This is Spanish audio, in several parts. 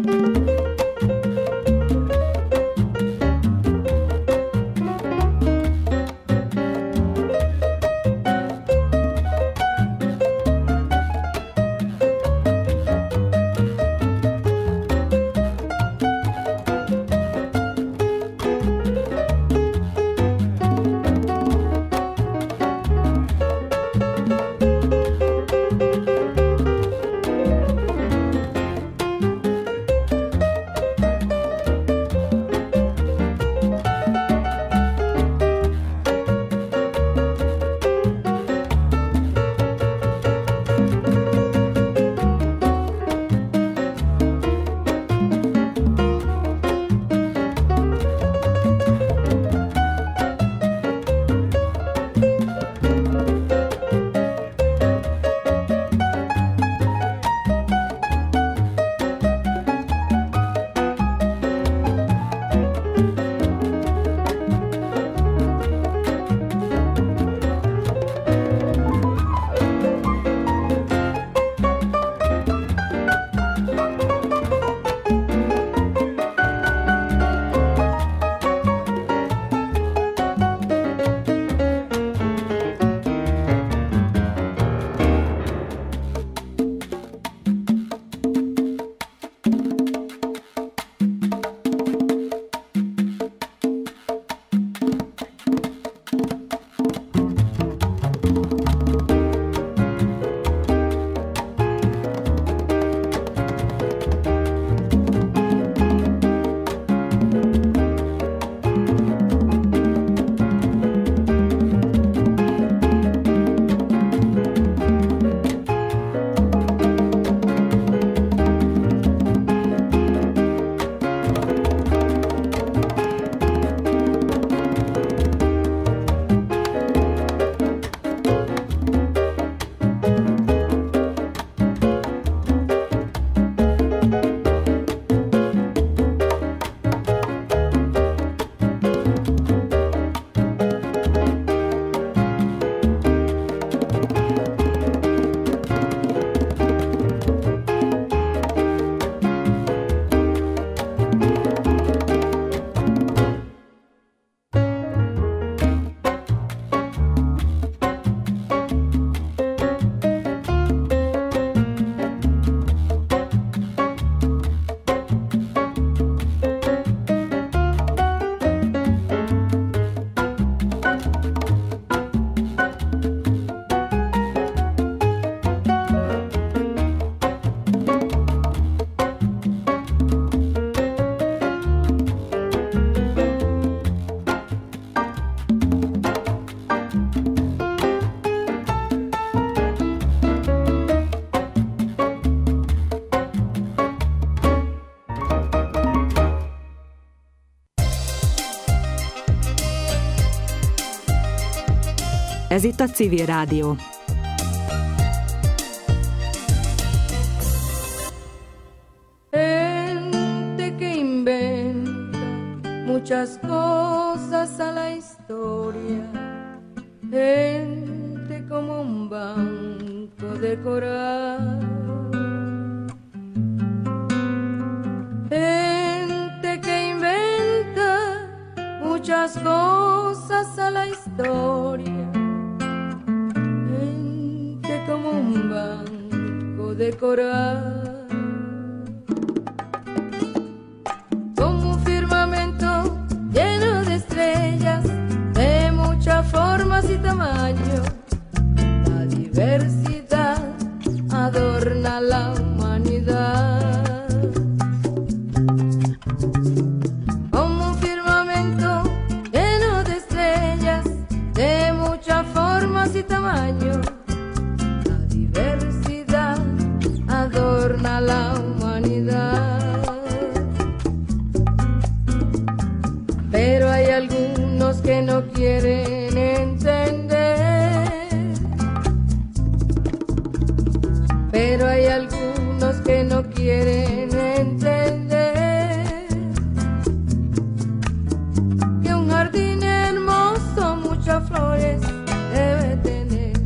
Ez itt a Civil Rádió. Gente que inventa muchas cosas a la historia, gente como un banco de coral, gente que inventa muchas cosas a la historia, gente como un banco de coral. Como un firmamento lleno de estrellas de muchas formas y tamaños, la diversidad adorna la humanidad. Como un firmamento lleno de estrellas de muchas formas y tamaños, la diversidad adorna la humanidad. Pero hay algunos que no quieren entender, pero hay algunos que no quieren entender que un jardín hermoso muchas flores debe tener,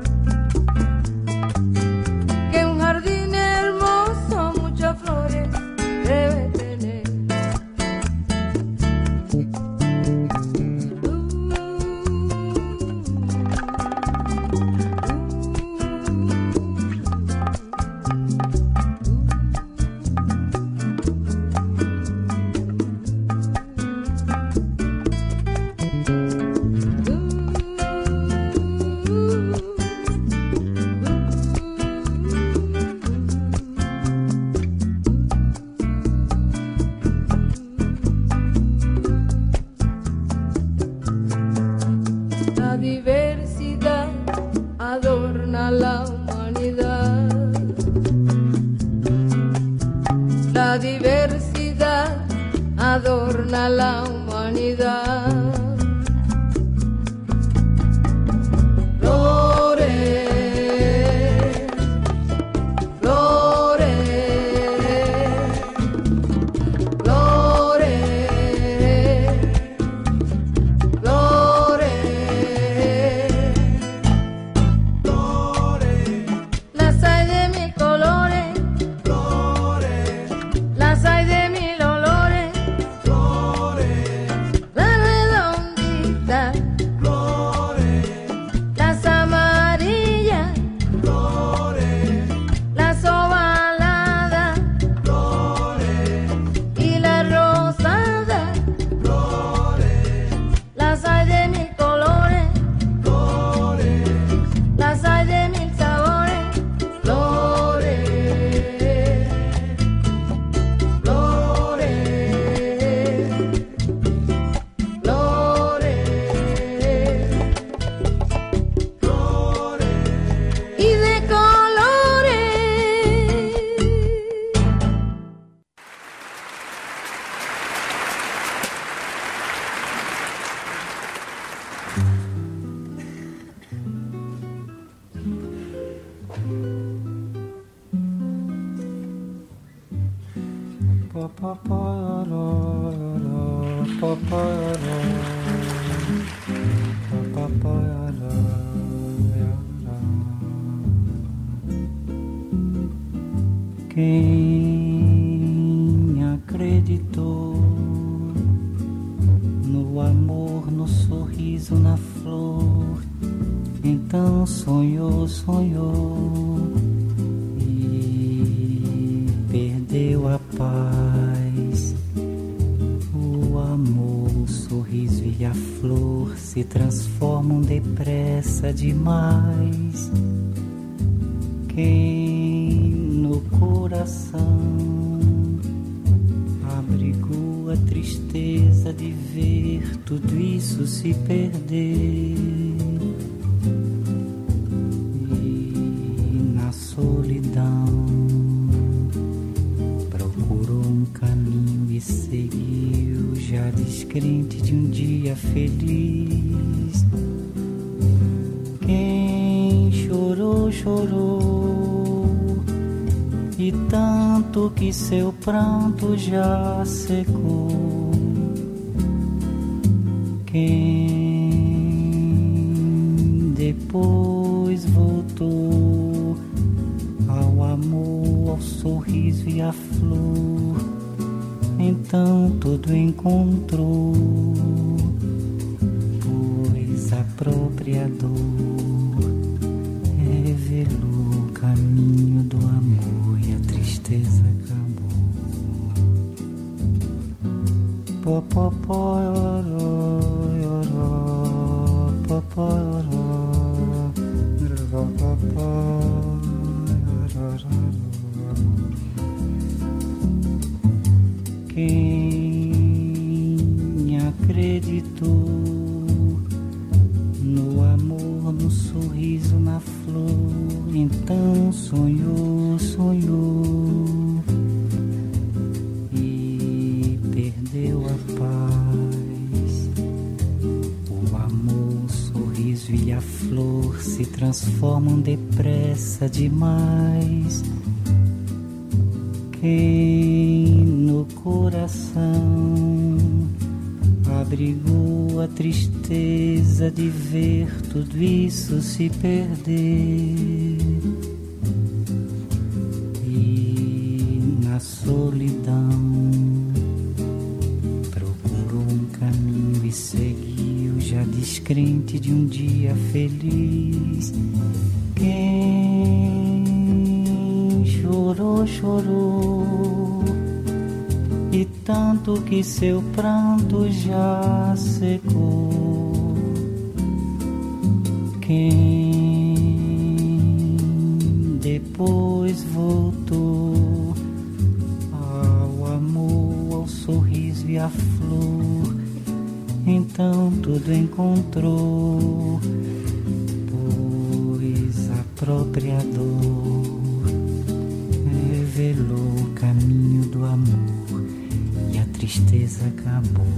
que un jardín hermoso muchas flores adorna la humanidad. Quem acreditou no amor, no sorriso, na flor, então sonhou, sonhou e perdeu a paz. O amor, o sorriso e a flor se transformam depressa demais. Quem no coração abrigou a tristeza de ver tudo isso se perder, e na solidão procurou um caminho e seguiu, já descrente de um dia feliz. Quem chorou, chorou, e tanto que seu pranto já secou. Quem depois voltou ao amor, ao sorriso e à flor, então tudo encontrou, pois a própria dor revelou o caminho do amor e a tristeza acabou. Pó, pó, pó, oró, oró, pó, pó, oró, pó, pó, pó, quem acreditou no amor, no sorriso, na flor, então sonhou, sonhou e perdeu a paz. O amor, o sorriso e a flor se transformam depressa demais. Quem no coração abrigou a tristeza de ver tudo isso se perder, e na solidão procurou um caminho e seguiu, já descrente de um dia feliz. Quem chorou, chorou, e tanto que seu pranto já secou. Quem depois voltou ao amor, ao sorriso e à flor, então tudo encontrou, pois a própria dor revelou o caminho do amor e a tristeza acabou.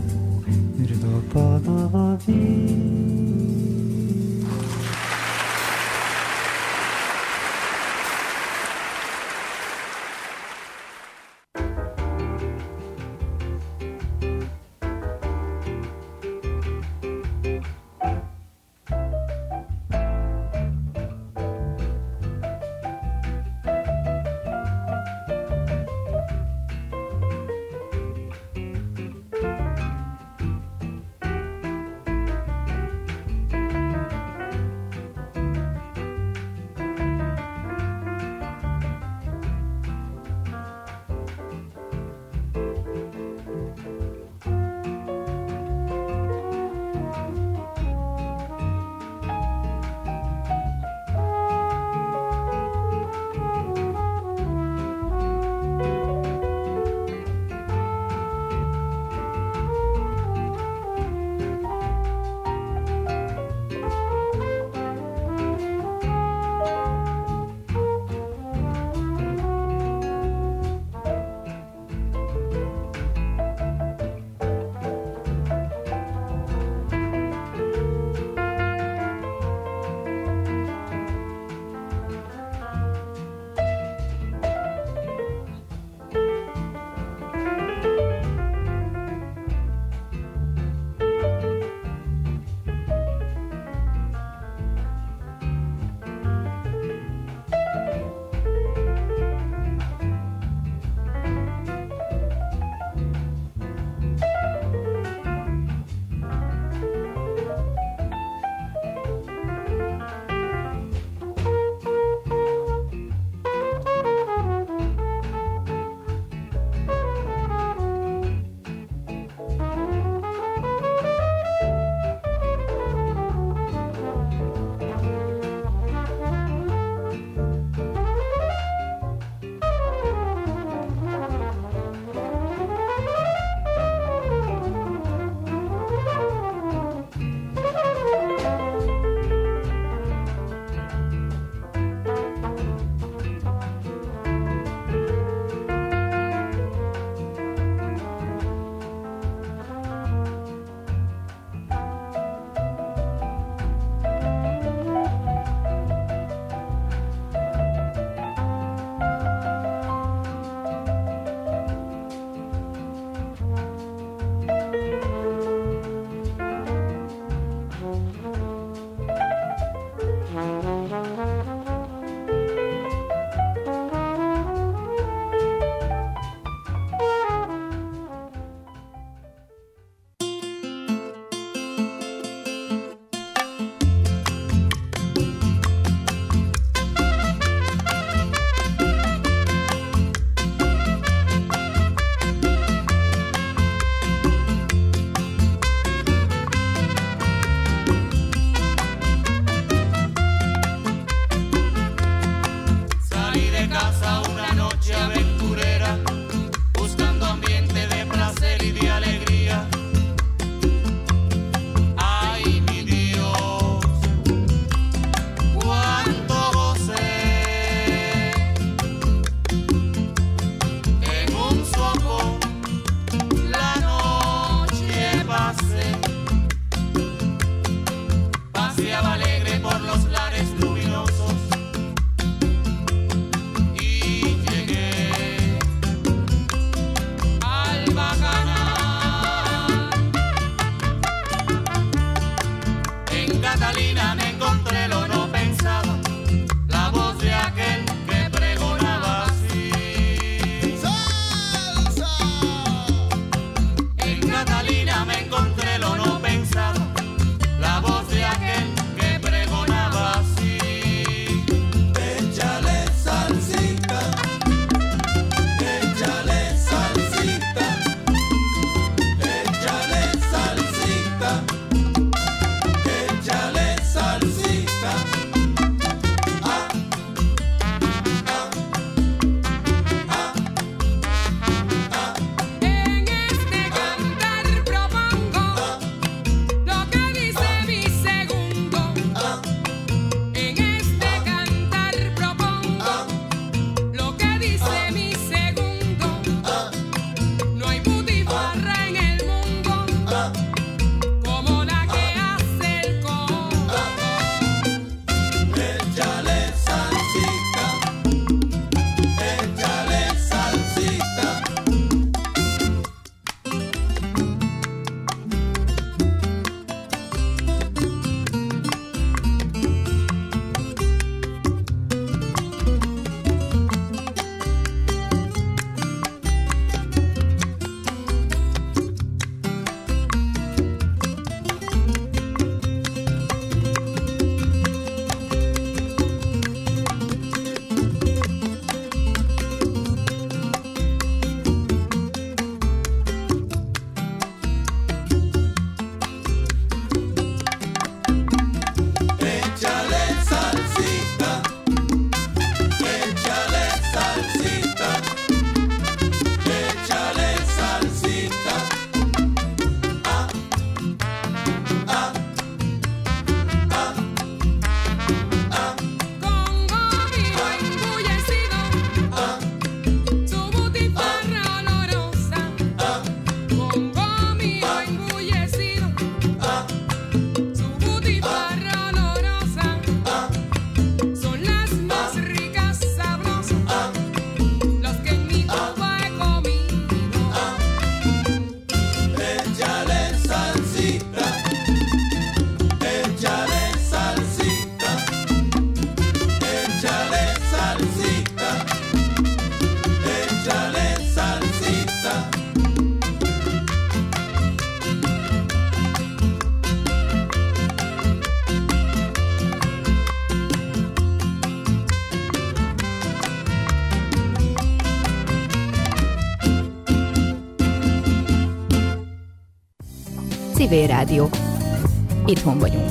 Civil Rádió. Itthon vagyunk.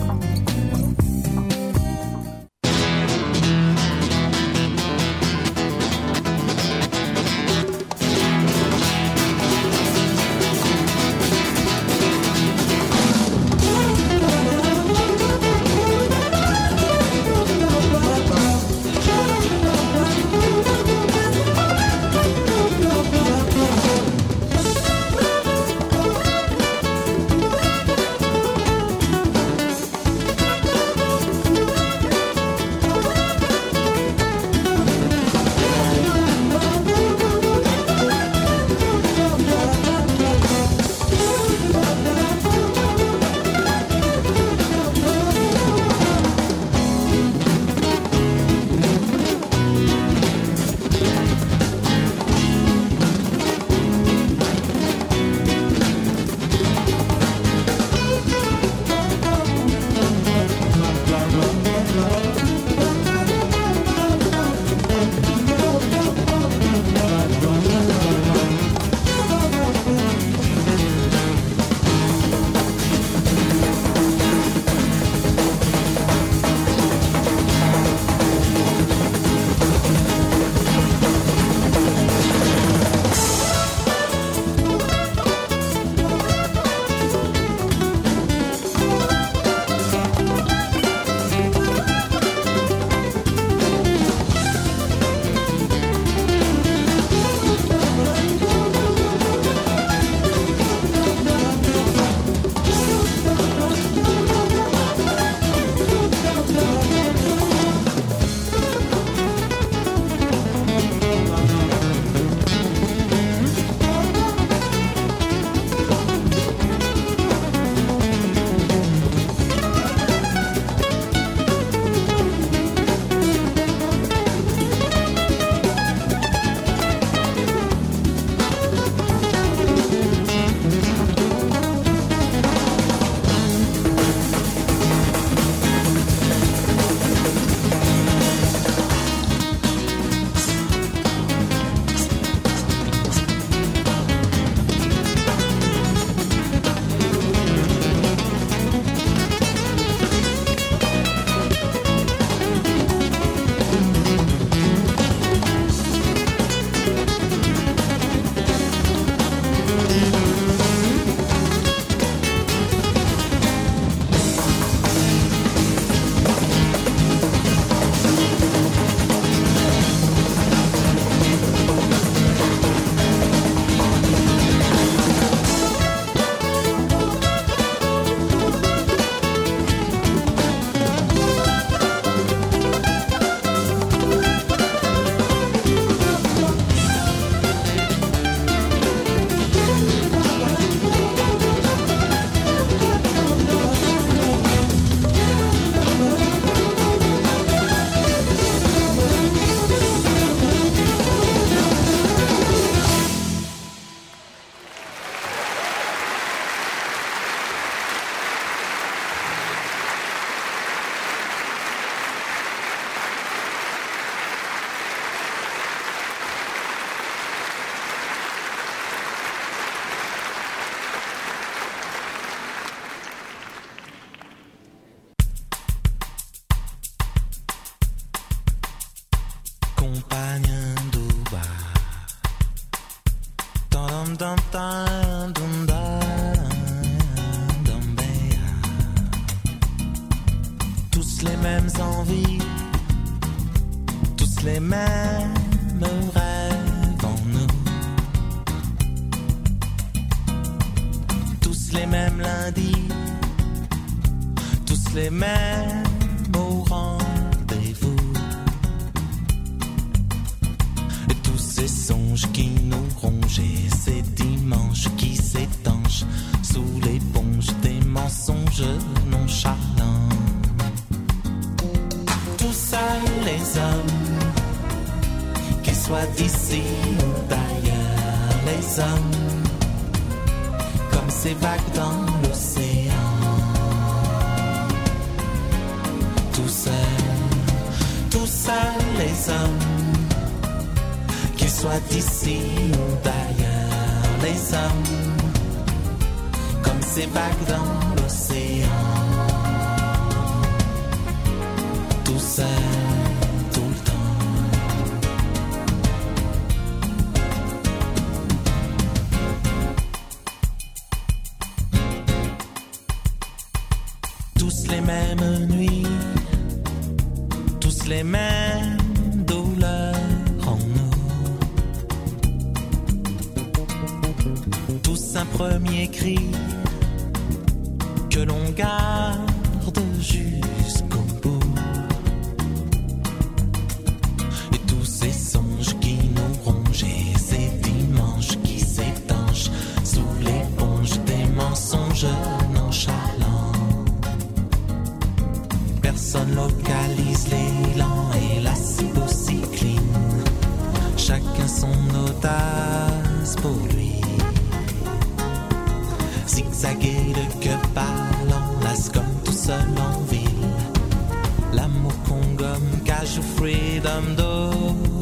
Tous les mêmes envies, tous les mêmes rêves en nous. Tous les mêmes lundis, tous les mêmes au rendez-vous. Et tous ces songes qui nous rongent, et ces dimanches qui s'étanchent sous l'éponge des mensonges nonchalants. Tout seuls les hommes, qu'ils soient d'ici ou d'ailleurs, les hommes, comme ces vagues dans l'océan. Tout seuls les hommes, qu'ils soient d'ici ou d'ailleurs, les hommes, comme ces vagues dans l'océan. Tout seul, tout le temps. Tous les mêmes nuits, tous les mêmes douleurs en nous. Tous un premier cri que l'on garde jusqu'au bout. Et tous ces songes qui nous rongent, et ces dimanches qui s'étanchent sous l'éponge des mensonges nonchalants. Personne localise l'élan et la cycline. Chacun son audace pour lui. Zigzaguer de cœur parlant, las comme tout seul en ville. L'amour qu'on gomme, cage ou freedom d'eau.